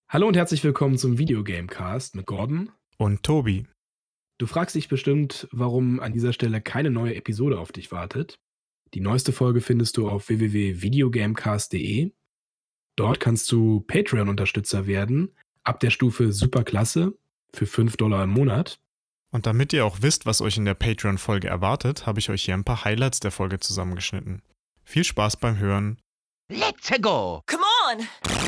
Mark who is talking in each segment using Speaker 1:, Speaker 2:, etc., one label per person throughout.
Speaker 1: Hallo und herzlich willkommen zum Videogamecast mit Gordon
Speaker 2: und Tobi.
Speaker 1: Du fragst dich bestimmt, warum an dieser Stelle keine neue Episode auf dich wartet. Die neueste Folge findest du auf www.videogamecast.de. Dort kannst du Patreon-Unterstützer werden, ab der Stufe Superklasse für $5 im Monat.
Speaker 2: Und damit ihr auch wisst, was euch in der Patreon-Folge erwartet, habe ich euch hier ein paar Highlights der Folge zusammengeschnitten. Viel Spaß beim Hören.
Speaker 3: Let's go!
Speaker 4: Come on!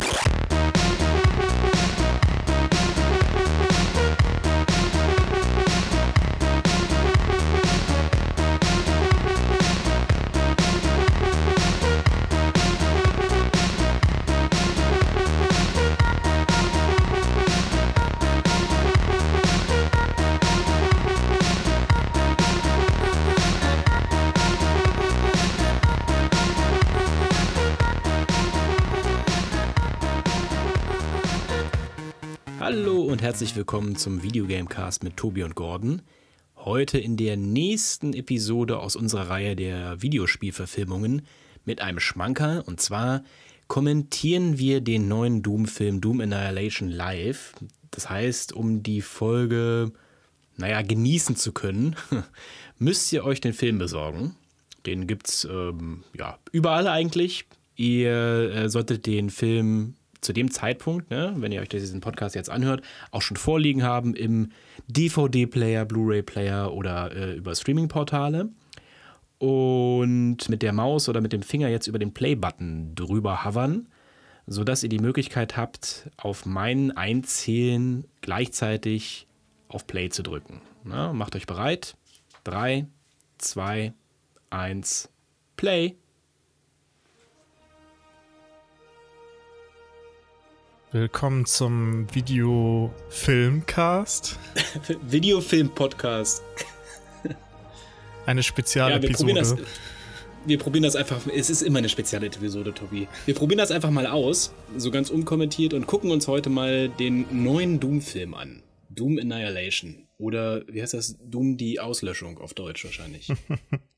Speaker 5: Hallo und herzlich willkommen zum Videogamecast mit Tobi und Gordon. Heute in der nächsten Episode aus unserer Reihe der Videospielverfilmungen mit einem Schmankerl. Und zwar kommentieren wir den neuen Doom-Film Doom Annihilation live. Das heißt, um die Folge, genießen zu können, müsst ihr euch den Film besorgen. Den gibt's überall eigentlich. Ihr solltet den Film zu dem Zeitpunkt, wenn ihr euch diesen Podcast jetzt anhört, auch schon vorliegen haben im DVD-Player, Blu-ray-Player oder über Streaming-Portale. Und mit der Maus oder mit dem Finger jetzt über den Play-Button drüber hovern, sodass ihr die Möglichkeit habt, auf mein Einzählen gleichzeitig auf Play zu drücken. Macht euch bereit. 3, 2, 1, Play.
Speaker 2: Willkommen zum Videofilmcast.
Speaker 5: Videofilm-Podcast.
Speaker 2: Eine Spezialepisode.
Speaker 5: Ja, wir probieren das einfach. Es ist immer eine spezielle Episode, Tobi. Wir probieren das einfach mal aus, so ganz unkommentiert, und gucken uns heute mal den neuen Doom-Film an. Doom Annihilation. Oder, wie heißt das? Doom die Auslöschung auf Deutsch wahrscheinlich.